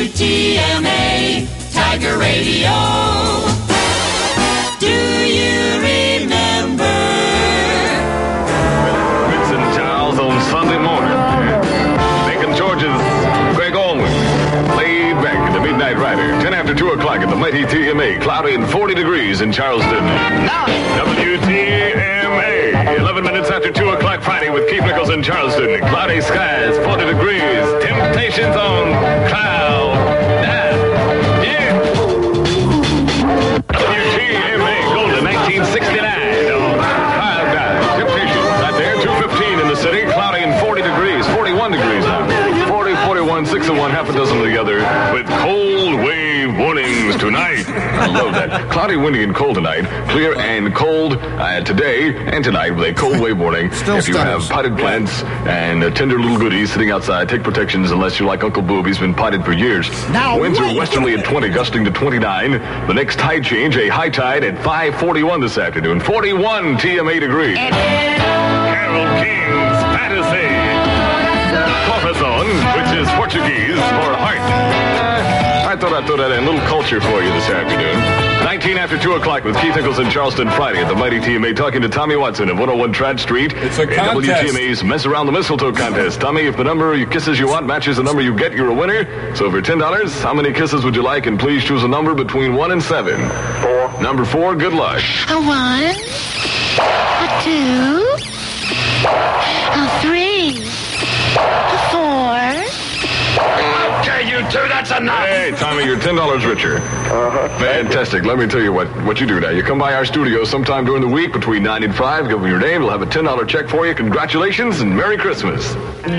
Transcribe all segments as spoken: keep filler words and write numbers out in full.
W T M A Tiger Radio. Do you remember? Vincent Charles on Sunday morning. Lincoln George's Greg Allman. Laid back in the Midnight Rider. ten after two o'clock at the mighty T M A. Cloudy and forty degrees in Charleston. W T M A. eleven minutes after two o'clock Friday with Keith Nichols in Charleston. Cloudy skies, forty degrees. Temptations on cloud. Nine. Yeah. W T M A Golden nineteen sixty-nine. On cloud nine. Temptations out there. two fifteen in the city. Cloudy and forty degrees. forty-one degrees now. forty, forty-one, six and one, half a dozen together with cold wave warnings tonight. I love that. Cloudy, windy, and cold tonight. Clear and cold uh, today and tonight with a cold wave warning. Still if you stutters. have potted plants and uh, tender little goodies sitting outside, take protections unless you're like Uncle Boob. He's been potted for years. Now, Winds are wait. westerly at twenty, gusting to twenty-nine. The next tide change, a high tide at five forty-one this afternoon. forty-one T M A degrees. Carol King's Fantasy. Corazon, which is Portuguese for heart. I thought I'd throw that in. A little culture for you this afternoon. nineteen after two o'clock with Keith Nichols in Charleston Friday at the mighty T M A, talking to Tommy Watson of one oh one Trad Street. It's a in contest. W T M A's Mess Around the Mistletoe contest. Tommy, if the number of kisses you want matches the number you get, you're a winner. So for ten dollars, how many kisses would you like? And please choose a number between one and seven. Four. Number four, good luck. A one, a two, a three, a four. Okay, you two, that's enough. Hey, Tommy, you're ten dollars richer. Uh-huh. Fantastic. Let me tell you what, what you do now. You come by our studio sometime during the week between nine and five, give them your name, we'll have a ten dollars check for you. Congratulations and Merry Christmas.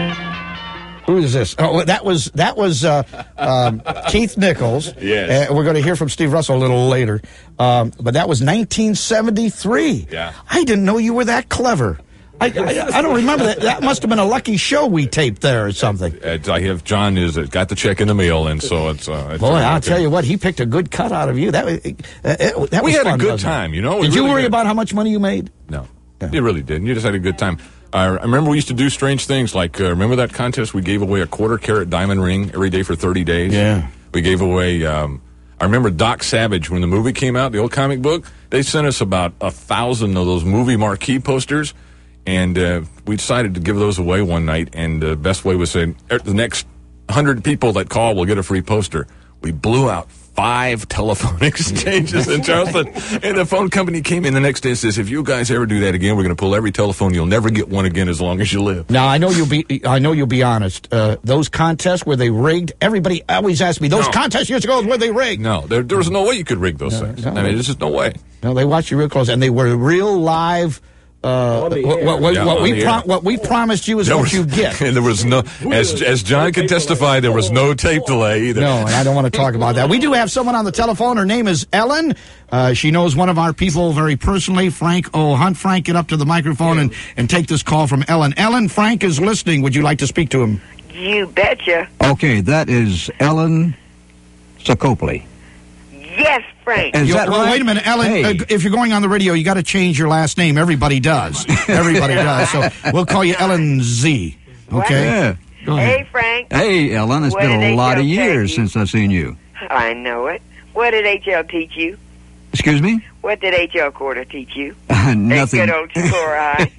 Who is this? Oh, that was that was uh, um, Keith Nichols. Yes. Uh, we're going to hear from Steve Russell a little later. Um, but that was nineteen seventy-three. Yeah. I didn't know you were that clever. I, I, I don't remember that. That must have been a lucky show we taped there or something. Uh, I have John is uh, got the check in the mail, and so it's. Uh, it's Boy, uh, I'll okay. tell you what, he picked a good cut out of you. That was, uh, it, that We was had fun, a good wasn't it? time, you know. We Did you really worry did. about how much money you made? No, Yeah. you really didn't. You just had a good time. I I remember we used to do strange things, like uh, remember that contest we gave away a quarter carat diamond ring every day for thirty days. Yeah. We gave away. Um, I remember Doc Savage when the movie came out, the old comic book. They sent us about a thousand of those movie marquee posters. And uh, we decided to give those away one night, and the best way was saying, the next one hundred people that call will get a free poster. We blew out five telephone exchanges in Charleston, and the phone company came in the next day and says, if you guys ever do that again, we're going to pull every telephone. You'll never get one again as long as you live. Now I know you'll be. I know you'll be honest. Uh, those contests where they rigged. Everybody always asks me. Those No. contests years ago were they rigged? No, there, there was no way you could rig those things. no. I mean, there's just no way. No, they watched you real close, and they were real live. Uh, what, what, what, Yeah, what on we the pro- air. what we promised you is There what was- you get. And there was no, as as John can testify, there was no tape delay either. No, and I don't want to talk about that. We do have someone on the telephone. Her name is Ellen. Uh, she knows one of our people very personally, Frank O. Hunt. Frank, get up to the microphone and, and take this call from Ellen. Ellen, Frank is listening. Would you like to speak to him? You betcha. Okay, that is Ellen Sacopoli. Yes, Frank. Is You- that well, right? wait a minute, Ellen. Hey. Uh, if you're going on the radio, you got to change your last name. Everybody does. Everybody does. So we'll call you Ellen Z. Okay. Yeah. Go ahead. Hey, Frank. Hey, Ellen, it's What been did a lot of H L tell years you? since I've seen you. I know it. What did H L teach you? Excuse me? What did H L Quarter teach you? Nothing. Hey, good old score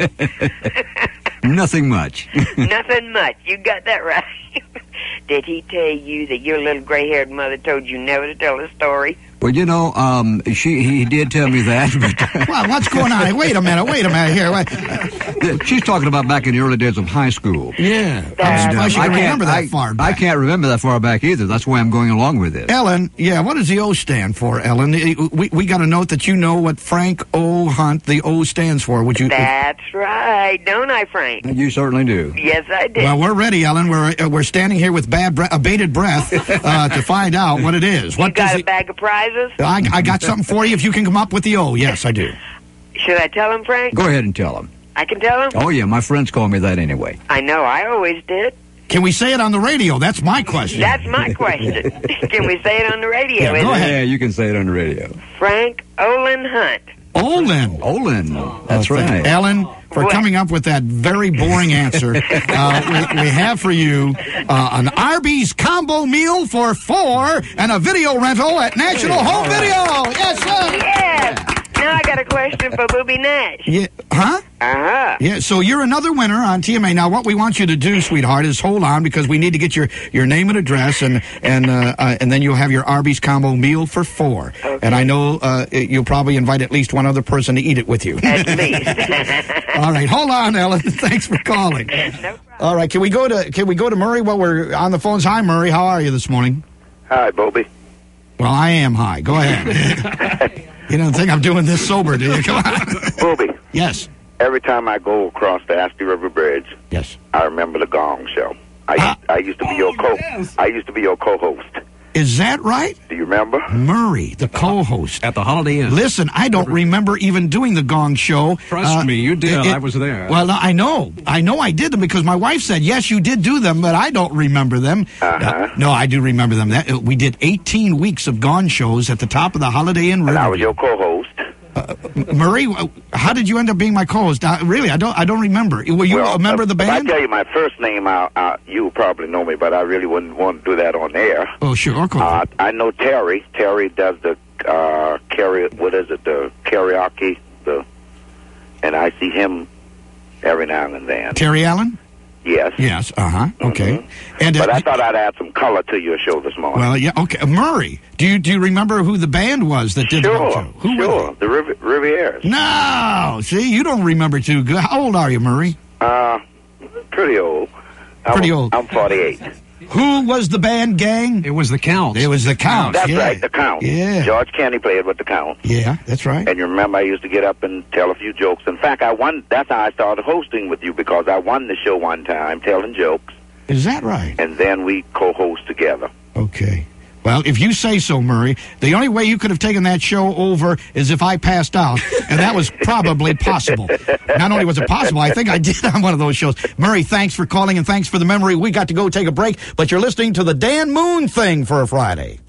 high. Nothing much. Nothing much. You got that right. Did he tell you that your little gray-haired mother told you never to tell a story? Well, you know, um, she he did tell me that, but Well, what's going on? Wait a minute. Wait a minute here. Wait. she's talking about back in the early days of high school. Yeah. I'm That's- surprised you I can can't remember that I, far I back. can't remember that far back either. That's why I'm going along with it. Ellen, yeah, what does the O stand for, Ellen? We we got to note that you know what Frank O. Hunt, the O stands for. Would you? That's right. Don't I, Frank? You certainly do. Yes, I did. Well, we're ready, Ellen. We're uh, we're standing here with bad bre- abated breath uh, to find out what it is. you What got does a the- bag of prizes? I, I got something for you if you can come up with the O. Yes, I do. Should I tell him, Frank? Go ahead and tell him. I can tell him? Oh, yeah, my friends call me that anyway. I know. I always did. Can we say it on the radio? That's my question. That's my question. Can we say it on the radio? Yeah, Is go it ahead. Yeah, you can say it on the radio. Frank Olin Hunt. Olin. Olin. That's Oh, thank you. right. Ellen, for What? coming up with that very boring answer. uh, we, we have for you uh, an Arby's combo meal for four and a video rental at National Home Video. Yes, sir. Yes. Now I got a question for Booby Nash. Yeah. Huh? Uh-huh. Yeah, so you're another winner on T M A. Now, what we want you to do, sweetheart, is hold on because we need to get your, your name and address, and and uh, uh, and then you'll have your Arby's combo meal for four. Okay. And I know uh, you'll probably invite at least one other person to eat it with you. At least. All right, hold on, Ellen. Thanks for calling. No problem. All right, can we go to can we go to Murray while we're on the phones? Hi, Murray. How are you this morning? Hi, Bobby. Well, I am high. Go ahead. You don't think I'm doing this sober, do you? Come on. Bobby, Yes. every time I go across the Ashley River Bridge, Yes. I remember the Gong Show. I, Ah. I used to be your co. I used to be your co-host. Is that right? Do you remember? Murray, the co-host. At the Holiday Inn. Listen, I don't remember even doing the Gong Show. Trust me, you did. I was there. Well, I know. I know I did them because my wife said, yes, you did do them, but I don't remember them. Uh-huh. Uh, no, I do remember them. That, uh, we did eighteen weeks of Gong shows at the top of the Holiday Inn And I was Riverview. your co-host. Murray, uh, how did you end up being my co-host? Uh, really, I don't I don't remember. Were you Well, a member uh, of the If I band? tell you my first name, I, I, you probably know me, but I really wouldn't want to do that on air. Oh, sure. Okay. Uh, I know Terry. Terry does the uh, carry. What is it? The karaoke. The and I see him every now and then. Terry Allen? Yes. Yes. Uh-huh. Okay. Mhm. And uh, But I thought I'd add some color to your show this morning. well, yeah, okay. Murray, do you do you remember who the band was that did the Gong Sure, Show? Who were sure. The Riv- Rivieras. they? No. See, you don't remember too good. How old are you, Murray? Uh, pretty old. I'm, Pretty old. I'm forty-eight. Who was the band, gang? It was the Count. It was the Count. That's yeah. right, the Count. Yeah. George Kenny played with the Count. Yeah, that's right. And you remember I used to get up and tell a few jokes. In fact, I won. That's how I started hosting with you, because I won the show one time telling jokes, Is that right? and then we co-host together. Okay. Well, if you say so, Murray, the only way you could have taken that show over is if I passed out, and that was probably possible. Not only was it possible, I think I did on one of those shows. Murray, thanks for calling, and thanks for the memory. We got to go take a break, but you're listening to the Dan Moon Thing for a Friday.